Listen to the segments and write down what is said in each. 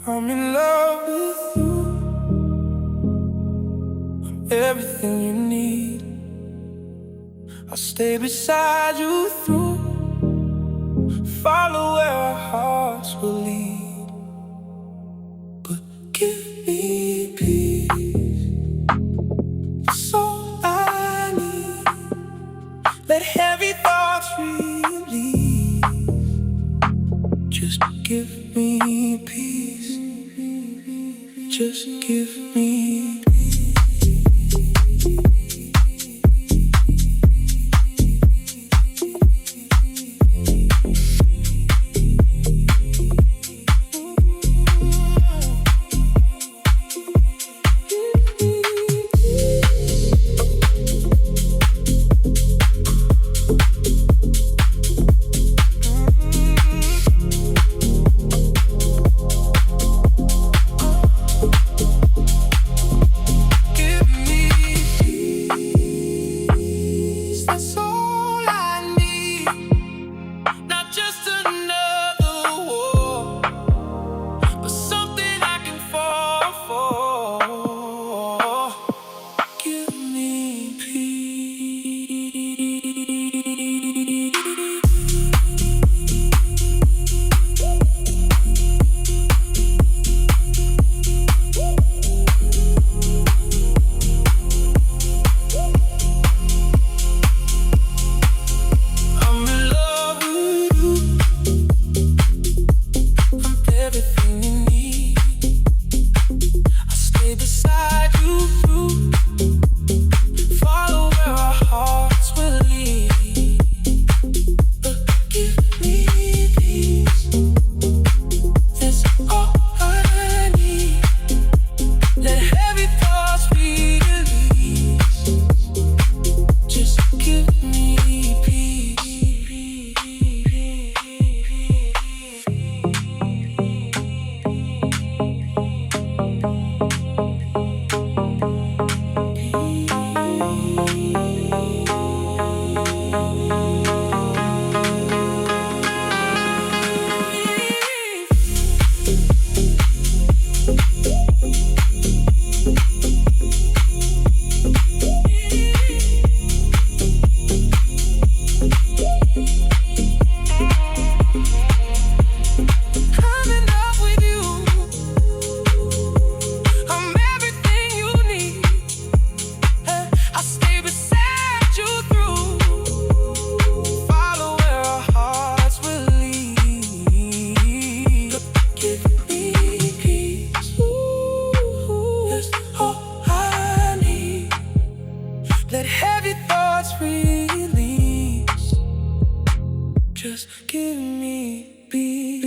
I'm in love with you. I'm everything you need. I'll stay beside you through. Follow where our hearts will lead. But give me peace. It's all I need. Let heavy thoughts release. Just give me peace. Just give me peace. That's all I need. Not just another war, but something I can fall for. Give me peace. I'm in love with you. I'm everything you need. I'll stay beside you through. Follow where our hearts will lead. But give me peace. That's all I need. Let heavy thoughts release. Just give me peace. I'm in love with you. I'm everything you need. I'll stay beside you through. Follow where our hearts will lead. Give me peace. That's all I need. Let heavy thoughts release. Just give me peace.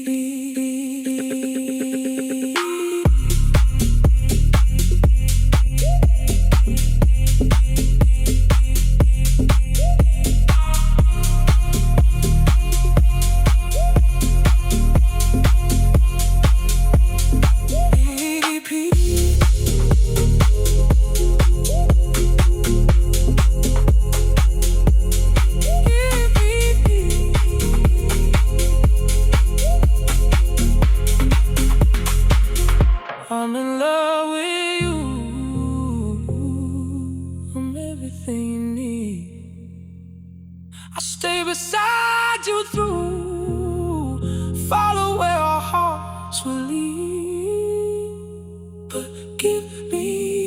I'm in love with you. I'm everything you need. I'll stay beside you through. Follow where our hearts will lead. But give me